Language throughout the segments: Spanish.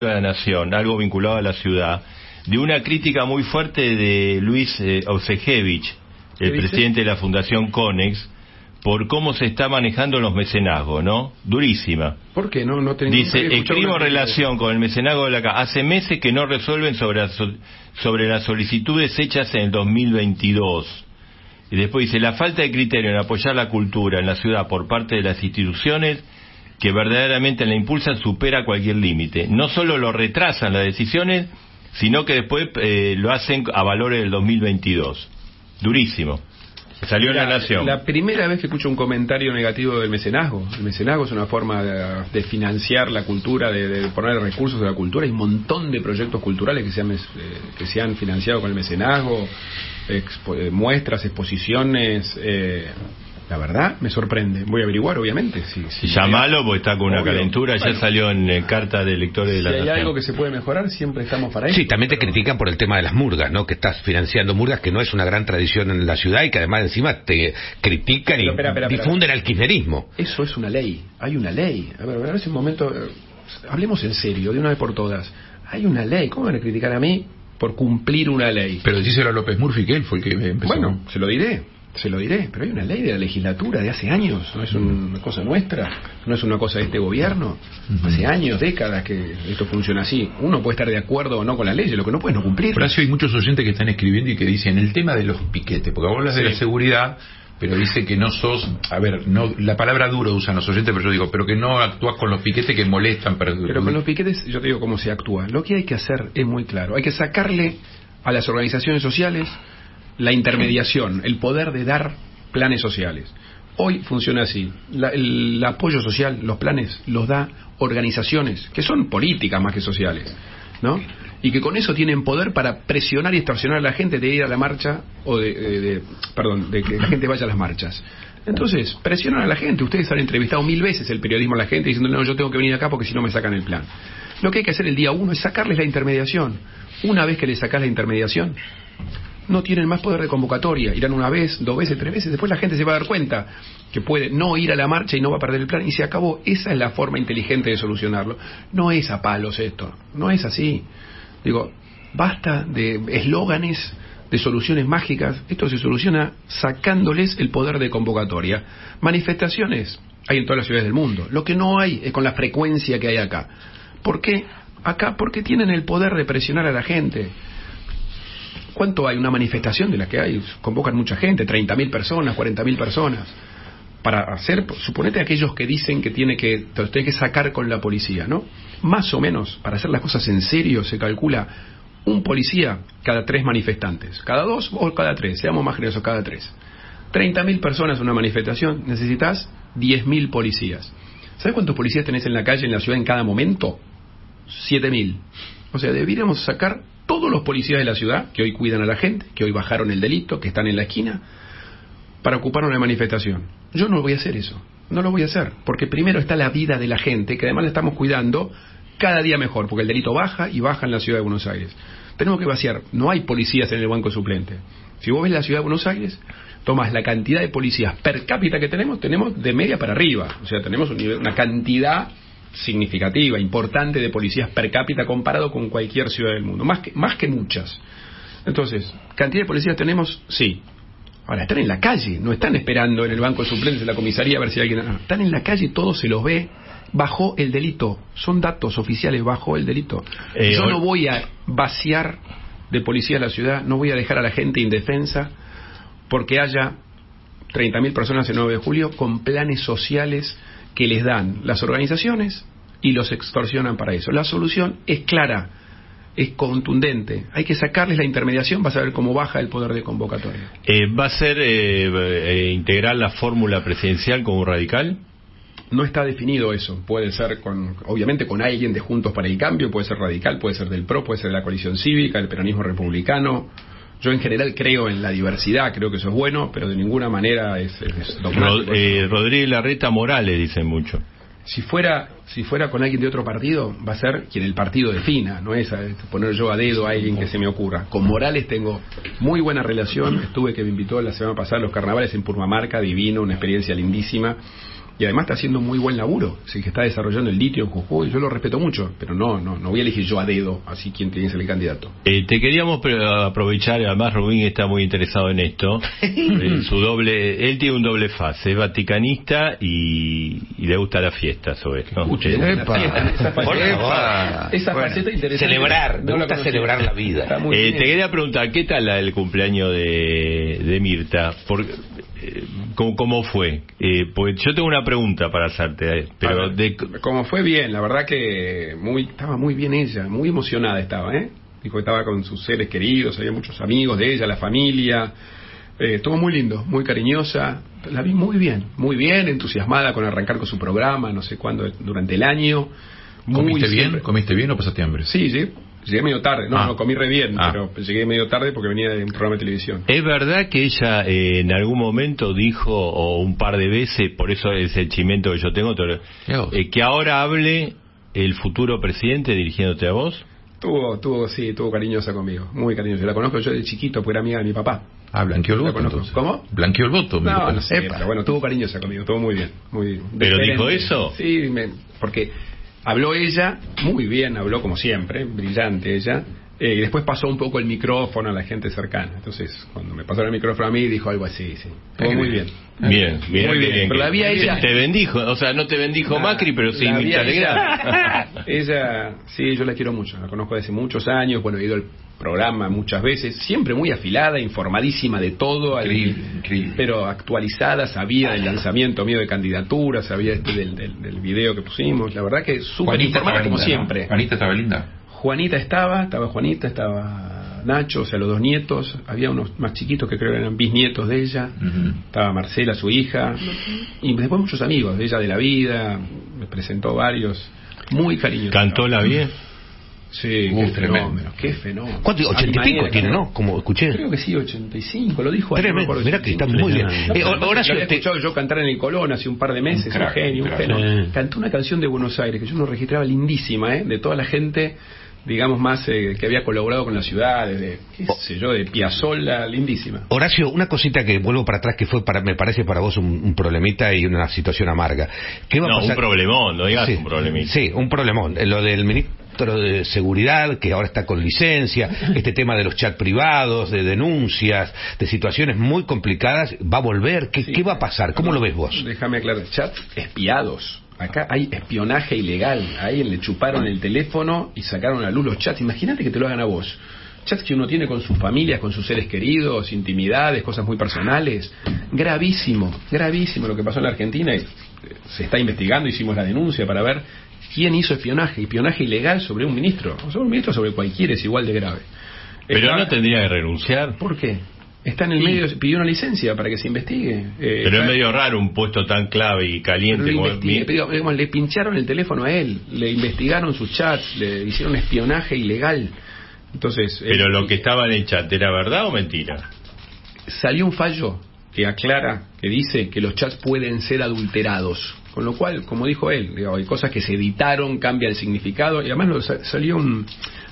de la Nación, algo vinculado a la ciudad, de una crítica muy fuerte de Luis Osejevich, el presidente de la Fundación Conex, por cómo se está manejando los mecenazgos, ¿no? Durísima. ¿Por qué? No Dice, escribo relación con el mecenazgo de la casa. Hace meses que no resuelven sobre las solicitudes hechas en el 2022. Y después dice, la falta de criterio en apoyar la cultura en la ciudad por parte de las instituciones que verdaderamente la impulsan supera cualquier límite. No solo lo retrasan las decisiones, sino que después lo hacen a valores del 2022. Durísimo. Salió en La Nación. La primera vez que escucho un comentario negativo del mecenazgo. El mecenazgo es una forma de financiar la cultura, de poner recursos de la cultura. Hay un montón de proyectos culturales que se han financiado con el mecenazgo, muestras, exposiciones. La verdad, me sorprende. Voy a averiguar, obviamente. Llamalo porque está con una calentura. Ya salió en carta de lectores de La Nación. Si hay algo que se puede mejorar, siempre estamos para eso. Sí, también te critican por el tema de las murgas, ¿no? Que estás financiando murgas que no es una gran tradición en la ciudad y que además encima te critican y difunden el kirchnerismo. Eso es una ley. Hay una ley. A ver un momento. Hablemos en serio, de una vez por todas. Hay una ley. ¿Cómo van a criticar a mí por cumplir una ley? Pero díselo a López Murphy, que él fue el que empezó. Bueno, se lo diré, pero hay una ley de la legislatura de hace años, no es una cosa nuestra, no es una cosa de este gobierno. Hace años, décadas que esto funciona así. Uno puede estar de acuerdo o no con la ley, lo que no puede es no cumplir. Horacio, hay muchos oyentes que están escribiendo y que dicen el tema de los piquetes, porque vos hablas de la seguridad, pero dice que no sos, la palabra duro usan los oyentes, pero yo digo, pero que no actúas con los piquetes que molestan. Pero con los piquetes, yo te digo cómo se actúa. Lo que hay que hacer es muy claro, hay que sacarle a las organizaciones sociales la intermediación, el poder de dar planes sociales. Hoy funciona así. El apoyo social, los planes, los da organizaciones que son políticas más que sociales, ¿no? Y que con eso tienen poder para presionar y extorsionar a la gente de ir a la marcha o de que la gente vaya a las marchas. Entonces, presionan a la gente. Ustedes han entrevistado 1000 veces el periodismo a la gente diciendo, no, yo tengo que venir acá porque si no me sacan el plan. Lo que hay que hacer el día 1 es sacarles la intermediación. Una vez que les sacás la intermediación, no tienen más poder de convocatoria. Irán una vez, 2 veces, 3 veces. Después la gente se va a dar cuenta que puede no ir a la marcha y no va a perder el plan y se acabó. Esa es la forma inteligente de solucionarlo. No es a palos esto. No es así. Digo, basta de eslóganes, de soluciones mágicas. Esto se soluciona sacándoles el poder de convocatoria. Manifestaciones hay en todas las ciudades del mundo. Lo que no hay es con la frecuencia que hay acá. ¿Por qué? Acá porque tienen el poder de presionar a la gente. ¿Cuánto hay? Una manifestación de la que hay, convocan mucha gente, 30.000 personas, 40.000 personas, para hacer, suponete aquellos que dicen que tiene que sacar con la policía, ¿no? Más o menos, para hacer las cosas en serio, se calcula un policía cada 3 manifestantes, cada 2 o cada 3, seamos más generosos, cada 3. 30.000 personas una manifestación, necesitas 10.000 policías. ¿Sabes cuántos policías tenés en la calle, en la ciudad, en cada momento? 7.000. O sea, deberíamos sacar todos los policías de la ciudad, que hoy cuidan a la gente, que hoy bajaron el delito, que están en la esquina, para ocupar una manifestación. Yo no voy a hacer eso, no lo voy a hacer, porque primero está la vida de la gente, que además la estamos cuidando cada día mejor, porque el delito baja y baja en la ciudad de Buenos Aires. Tenemos que vaciar, no hay policías en el banco suplente. Si vos ves la ciudad de Buenos Aires, tomás la cantidad de policías per cápita que tenemos de media para arriba, o sea, tenemos una cantidad significativa, importante de policías per cápita comparado con cualquier ciudad del mundo, más que muchas. Entonces, ¿cantidad de policías tenemos? Sí. Ahora, están en la calle, no están esperando en el banco de suplentes de la comisaría a ver si alguien... No, están en la calle, todo se los ve, bajó el delito, son datos oficiales, bajó el delito. Yo no voy a vaciar de policía la ciudad, no voy a dejar a la gente indefensa porque haya 30.000 personas el 9 de julio con planes sociales que les dan las organizaciones y los extorsionan para eso. La solución es clara, es contundente. Hay que sacarles la intermediación, vas a ver cómo baja el poder de convocatoria. ¿Va a ser integrar la fórmula presidencial como radical? No está definido eso. Puede ser obviamente con alguien de Juntos para el Cambio, puede ser radical, puede ser del PRO, puede ser de la coalición cívica, del peronismo republicano. Yo en general creo en la diversidad, creo que eso es bueno, pero de ninguna manera es dogmático. Rodríguez Larreta Morales dicen mucho. Si fuera con alguien de otro partido, va a ser quien el partido defina, no es poner yo a dedo a alguien que se me ocurra. Con Morales tengo muy buena relación, que me invitó la semana pasada a los carnavales en Purmamarca, divino, una experiencia lindísima. y además está haciendo muy buen laburo. Es el que está desarrollando el litio en Jujuy. Yo lo respeto mucho, pero no voy a elegir yo a dedo así quién tiene que ser el candidato. Te queríamos aprovechar, además Rubín está muy interesado en esto. Él tiene un doble fase, es vaticanista y le gusta la fiesta sobre esto. Esa faceta interesante. Celebrar, me gusta celebrar la vida. Te quería preguntar, ¿qué tal el cumpleaños de Mirta? ¿Cómo fue? Pues yo tengo una pregunta para hacerte, pero ¿cómo fue? Bien, la verdad que estaba muy bien ella, muy emocionada estaba, dijo que estaba con sus seres queridos, había muchos amigos de ella, la familia, estuvo muy lindo, muy cariñosa, la vi muy bien, entusiasmada con arrancar con su programa, no sé cuándo, durante el año. ¿Comiste bien o pasaste hambre? Sí, llegué medio tarde, no comí re bien, pero llegué medio tarde porque venía de un programa de televisión. ¿Es verdad que ella en algún momento dijo, o un par de veces, por eso es el chimento que yo tengo, que ahora hable el futuro presidente dirigiéndote a vos? Tuvo cariñosa conmigo, muy cariñosa. La conozco yo de chiquito, porque era amiga de mi papá. Blanqueó el voto entonces. ¿Cómo? Blanqueó el voto. No sé, pero bueno, tuvo cariñosa conmigo, todo muy bien. ¿Pero dijo eso? Sí, porque habló ella, muy bien, habló como siempre, brillante ella, y después pasó un poco el micrófono a la gente cercana. Entonces, cuando me pasó el micrófono a mí, dijo algo así, todo muy bien. Bien. Muy bien. Pero la vi a ella. Te bendijo, o sea, no te bendijo Macri, pero sí Mirta Legrand. Ella, sí, yo la quiero mucho, la conozco desde muchos años, bueno, he ido al programa muchas veces, siempre muy afilada, informadísima de todo, increíble. Pero actualizada, sabía del lanzamiento mío de candidatura, sabía del video que pusimos, la verdad que súper informada como siempre. Juanita estaba linda. Juanita estaba Nacho, o sea, los dos nietos, había unos más chiquitos que creo que eran bisnietos de ella, estaba Marcela, su hija, y después muchos amigos de ella de la vida, me presentó varios, muy cariñosos. ¿Cantó la bien? Sí, qué fenómeno. ¿Cuánto? 80 y pico tiene, ¿no? Como escuché. Creo que sí, 85, lo dijo. Tremendo, mirá que está muy bien. Horacio, había escuchado yo cantar en el Colón hace un par de meses, un genio. Cantó una canción de Buenos Aires que yo no registraba, lindísima, de toda la gente, digamos, más que había colaborado con la ciudad, de Piazzolla, lindísima. Horacio, una cosita que vuelvo para atrás, que fue me parece para vos un problemita y una situación amarga. ¿Qué va a pasar? Un problemón, no digas un problemita. Sí, un problemón. Lo del ministro de Seguridad, que ahora está con licencia, este tema de los chats privados, de denuncias, de situaciones muy complicadas, ¿va a volver? ¿Qué va a pasar? ¿Cómo lo ves vos? Déjame aclarar, chats espiados. Acá hay espionaje ilegal. A alguien le chuparon el teléfono y sacaron a la luz los chats. Imagínate que te lo hagan a vos. Chats que uno tiene con sus familias, con sus seres queridos, intimidades, cosas muy personales. Gravísimo lo que pasó en la Argentina. Se está investigando, hicimos la denuncia para ver quién hizo espionaje ilegal sobre un ministro. O sobre un ministro, sobre cualquiera, es igual de grave. Pero no tendría que renunciar. ¿Por qué? Está en el medio, pidió una licencia para que se investigue. Pero es medio raro un puesto tan clave y caliente como le pincharon el teléfono a él, le investigaron sus chats, le hicieron espionaje ilegal. Entonces, pero lo que estaba en el chat, ¿era verdad o mentira? Salió un fallo que aclara, que dice que los chats pueden ser adulterados. Con lo cual, como dijo él, hay cosas que se editaron, cambia el significado, y además salió un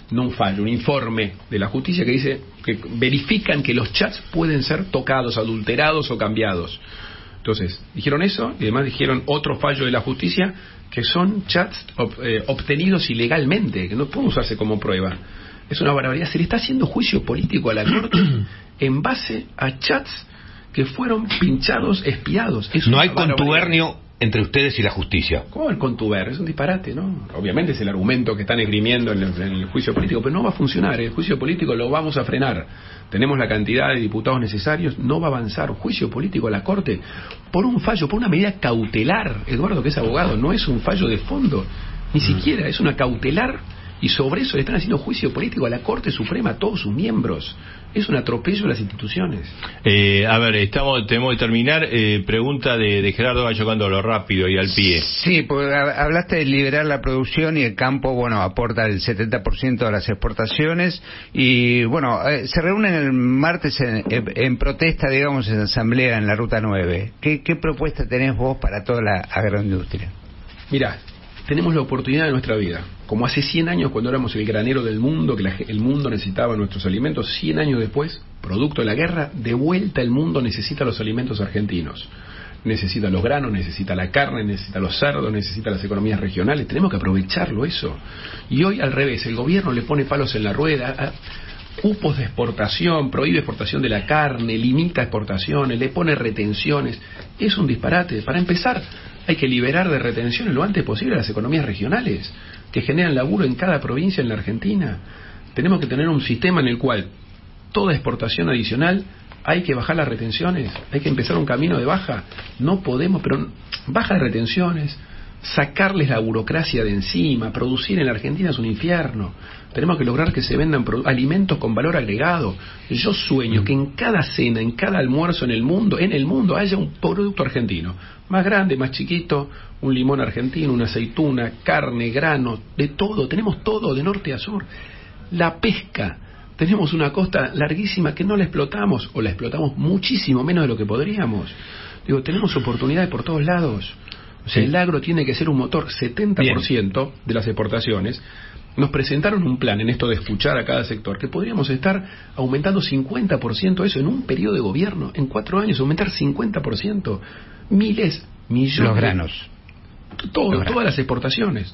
informe de la justicia que dice que verifican que los chats pueden ser tocados, adulterados o cambiados. Entonces, dijeron eso, y además dijeron otro fallo de la justicia, que son chats obtenidos ilegalmente, que no pueden usarse como prueba. Es una barbaridad. Se le está haciendo juicio político a la Corte en base a chats que fueron pinchados, espiados. No hay contubernio entre ustedes y la justicia. ¿Cómo el contuber? Es un disparate, ¿no? Obviamente es el argumento que están esgrimiendo en el juicio político, pero no va a funcionar. El juicio político lo vamos a frenar. Tenemos la cantidad de diputados necesarios, no va a avanzar. Juicio político a la Corte por un fallo, por una medida cautelar. Eduardo, que es abogado, no es un fallo de fondo, ni siquiera, es una cautelar, y sobre eso le están haciendo juicio político a la Corte Suprema, a todos sus miembros. Es un atropello de las instituciones. A ver, tenemos que terminar. Pregunta de Gerardo Gallocando, lo rápido y al pie. Sí, porque hablaste de liberar la producción y el campo, bueno, aporta el 70% de las exportaciones. Y bueno, se reúnen el martes en protesta, digamos, en asamblea en la Ruta 9. ¿Qué propuesta tenés vos para toda la agroindustria? Mirá, tenemos la oportunidad de nuestra vida. Como hace 100 años, cuando éramos el granero del mundo, que el mundo necesitaba nuestros alimentos, 100 años después, producto de la guerra, de vuelta el mundo necesita los alimentos argentinos. necesita los granos, necesita la carne, necesita los cerdos, necesita las economías regionales. Tenemos que aprovecharlo eso. Y hoy al revés, el gobierno le pone palos en la rueda, cupos de exportación, prohíbe exportación de la carne, limita exportaciones, le pone retenciones. Es un disparate. Para empezar, hay que liberar de retenciones lo antes posible a las economías regionales, que generan laburo en cada provincia en la Argentina. Tenemos que tener un sistema en el cual toda exportación adicional hay que bajar las retenciones, hay que empezar un camino de baja. No podemos, pero baja de retenciones, sacarles la burocracia de encima. Producir en la Argentina es un infierno. Tenemos que lograr que se vendan alimentos con valor agregado. Yo sueño que en cada cena, en cada almuerzo en el mundo haya un producto argentino, más grande, más chiquito, un limón argentino, una aceituna, carne, grano, de todo. Tenemos todo de norte a sur. La pesca, tenemos una costa larguísima que no la explotamos, o la explotamos muchísimo menos de lo que podríamos. Digo, tenemos oportunidades por todos lados. O sea, el agro tiene que ser un motor. 70% de las exportaciones. Nos presentaron un plan en esto de escuchar a cada sector, que podríamos estar aumentando 50% eso en un periodo de gobierno. En 4 años aumentar 50%. Miles, millones. Los granos. Todas las exportaciones,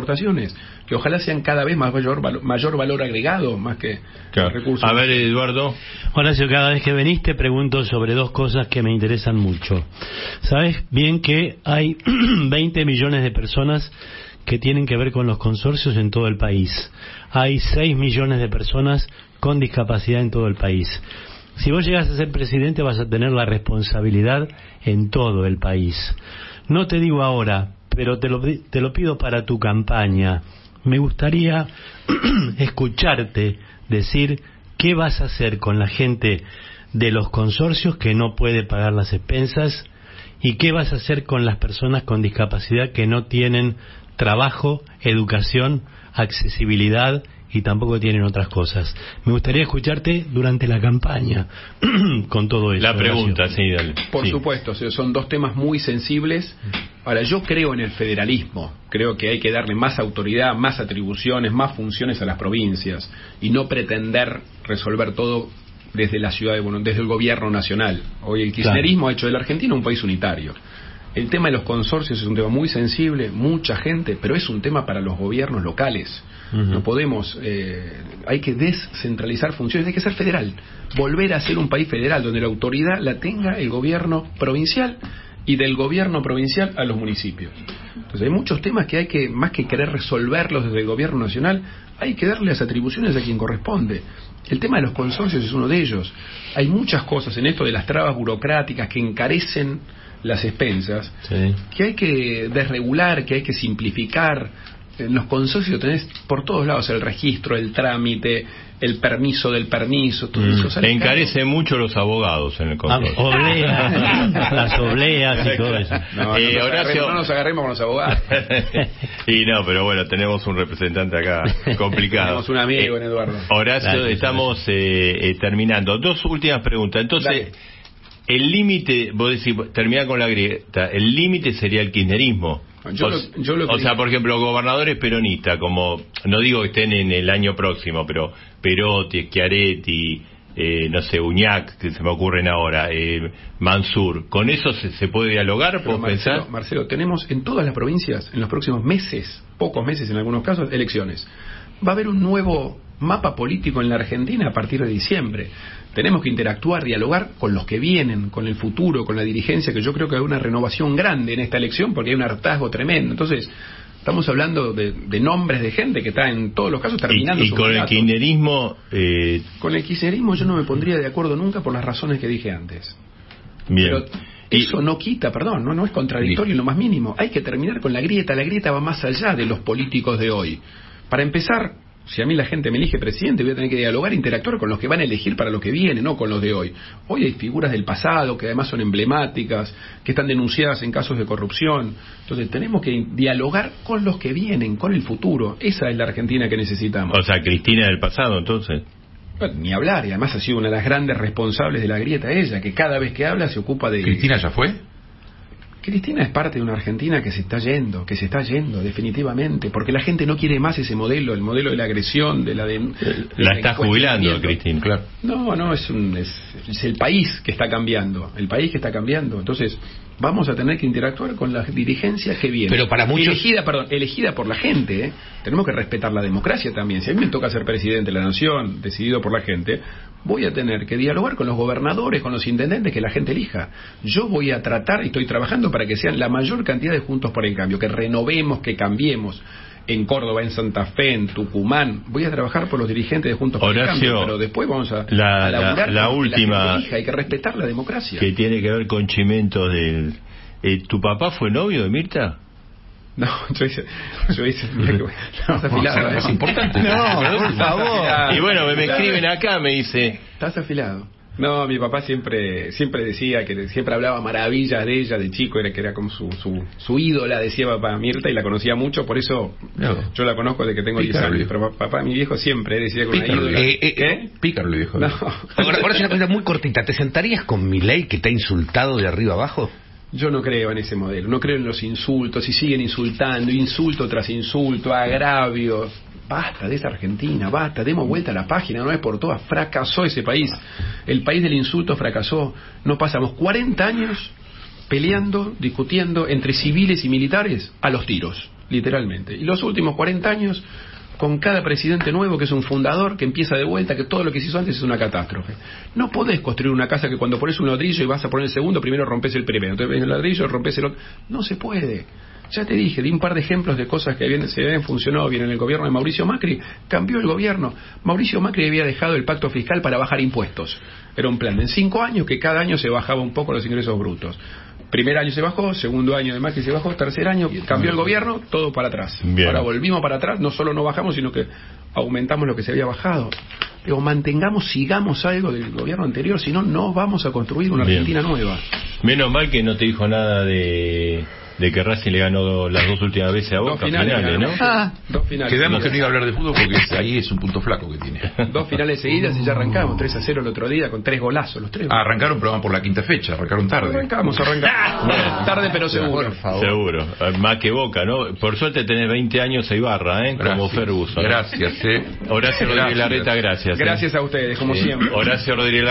que ojalá sean cada vez mayor valor agregado, más que recursos. A ver, Eduardo. Horacio, cada vez que venís te pregunto sobre 2 cosas que me interesan mucho. Sabes bien que hay 20 millones de personas que tienen que ver con los consorcios en todo el país. Hay 6 millones de personas con discapacidad en todo el país. Si vos llegas a ser presidente vas a tener la responsabilidad en todo el país. No te digo ahora, pero te lo pido para tu campaña. Me gustaría escucharte decir qué vas a hacer con la gente de los consorcios que no puede pagar las expensas y qué vas a hacer con las personas con discapacidad que no tienen trabajo, educación, accesibilidad y tampoco tienen otras cosas. Me gustaría escucharte durante la campaña con todo eso. La pregunta, sí, dale. Por supuesto, son 2 temas muy sensibles. Ahora, yo creo en el federalismo. Creo que hay que darle más autoridad, más atribuciones, más funciones a las provincias y no pretender resolver todo desde la ciudad desde el gobierno nacional. Hoy el kirchnerismo ha hecho de la Argentina un país unitario. El tema de los consorcios es un tema muy sensible, mucha gente, pero es un tema para los gobiernos locales. No podemos, hay que descentralizar funciones, hay que ser federal, volver a ser un país federal donde la autoridad la tenga el gobierno provincial y del gobierno provincial a los municipios. Entonces hay muchos temas que hay que, más que querer resolverlos desde el gobierno nacional, hay que darle las atribuciones a quien corresponde. El tema de los consorcios es uno de ellos. Hay muchas cosas en esto de las trabas burocráticas que encarecen las expensas, que hay que desregular, que hay que simplificar. En los consorcios tenés por todos lados el registro, el trámite, el permiso del permiso, todo eso. Encarece mucho los abogados en el consorcio. Las obleas y todo eso. No nos agarremos con los abogados. Y no, pero bueno, tenemos un representante acá complicado. Tenemos un amigo en Eduardo. Horacio, estamos terminando. 2 últimas preguntas. Entonces, el límite, vos decís, terminar con la grieta, el límite sería el kirchnerismo. O sea, por ejemplo, gobernadores peronistas, como, no digo que estén en el año próximo, pero Perotti, Schiaretti, no sé, Uñac, que se me ocurren ahora, Mansur, ¿con eso se puede dialogar? ¿Puedo pensar? Marcelo, tenemos en todas las provincias, en los próximos meses, pocos meses en algunos casos, elecciones. Va a haber un nuevo mapa político en la Argentina a partir de diciembre. Tenemos que interactuar, dialogar con los que vienen, con el futuro, con la dirigencia, que yo creo que hay una renovación grande en esta elección porque hay un hartazgo tremendo. Entonces, estamos hablando de nombres de gente que está en todos los casos terminando su mandato. ¿Y con el kirchnerismo? Con el kirchnerismo yo no me pondría de acuerdo nunca por las razones que dije antes. Bien. Pero eso no quita, no es contradictorio en lo más mínimo. Hay que terminar con la grieta. La grieta va más allá de los políticos de hoy. Para empezar, si a mí la gente me elige presidente, voy a tener que dialogar e interactuar con los que van a elegir para lo que viene, no con los de hoy. Hoy hay figuras del pasado que además son emblemáticas, que están denunciadas en casos de corrupción. Entonces tenemos que dialogar con los que vienen, con el futuro. Esa es la Argentina que necesitamos. O sea, Cristina del pasado, entonces. Ni hablar, y además ha sido una de las grandes responsables de la grieta ella, que cada vez que habla se ocupa de... ¿Cristina ya fue? Cristina es parte de una Argentina que se está yendo definitivamente, porque la gente no quiere más ese modelo, el modelo de la agresión, de la la está jubilando Cristina, claro. No, es el país que está cambiando, entonces Vamos a tener que interactuar con la dirigencia que viene. Pero para muchos... elegida por la gente, ¿eh? Tenemos que respetar la democracia también. Si a mí me toca ser presidente de la nación, decidido por la gente, voy a tener que dialogar con los gobernadores, con los intendentes que la gente elija. Yo voy a tratar, y estoy trabajando para que sean la mayor cantidad de Juntos por el Cambio, que renovemos, que cambiemos. En Córdoba, en Santa Fe, en Tucumán. Voy a trabajar por los dirigentes de Juntos por el Cambio, pero después vamos a laburar la última, hay que respetar la democracia. Que tiene que ver con Chimentos del... ¿Tu papá fue novio de Mirta? No, yo hice mira que estás afilado, es importante. No, por favor. Y bueno, me escriben acá, me dice... Estás afilado. No, mi papá siempre decía que siempre hablaba maravillas de ella de chico, que era como su ídola, decía papá. Mirta, y la conocía mucho, por eso yo la conozco desde que tengo 10 años. Pero papá, mi viejo siempre decía que una ídola. ¿Qué? Pícaro le dijo. No. Ahora es una cosa muy cortita. ¿Te sentarías con Milei, que te ha insultado de arriba abajo? Yo no creo en ese modelo, no creo en los insultos, y siguen insultando, insulto tras insulto, agravios. Basta de esa Argentina, basta, demos vuelta a la página, no es por todas, fracasó ese país. El país del insulto fracasó. No pasamos 40 años peleando, discutiendo entre civiles y militares a los tiros, literalmente. Y los últimos 40 años con cada presidente nuevo que es un fundador, que empieza de vuelta, que todo lo que se hizo antes es una catástrofe. No podés construir una casa que cuando pones un ladrillo y vas a poner el segundo, primero rompes el primero, entonces ves el ladrillo y rompes el otro. No se puede. Ya te dije, di un par de ejemplos de cosas que se habían funcionado bien en el gobierno de Mauricio Macri. Cambió el gobierno. Mauricio Macri había dejado el pacto fiscal para bajar impuestos. Era un plan de 5 años que cada año se bajaba un poco los ingresos brutos. Primer año se bajó, segundo año de Macri se bajó, tercer año cambió el gobierno, todo para atrás. Bien. Ahora volvimos para atrás, no solo no bajamos, sino que aumentamos lo que se había bajado. Pero sigamos algo del gobierno anterior, si no, no vamos a construir una Argentina nueva. Menos mal que no te dijo nada de que Racing le ganó las 2 últimas veces a Boca, finales, ¿no? 2 finales. Quedamos que no iba a hablar de fútbol porque ahí es un punto flaco que tiene. 2 finales seguidas y ya arrancamos, 3-0 el otro día con 3 golazos, los 3. Arrancaron, pero van por la quinta fecha, arrancaron tarde. Arrancamos. Tarde pero seguro. Por favor. Seguro. Más que Boca, ¿no? Por suerte tenés 20 años a Ibarra, ¿eh? Como Ferguson. Gracias, Horacio Rodríguez Larreta, gracias. Gracias a ustedes, como siempre. Horacio Rodríguez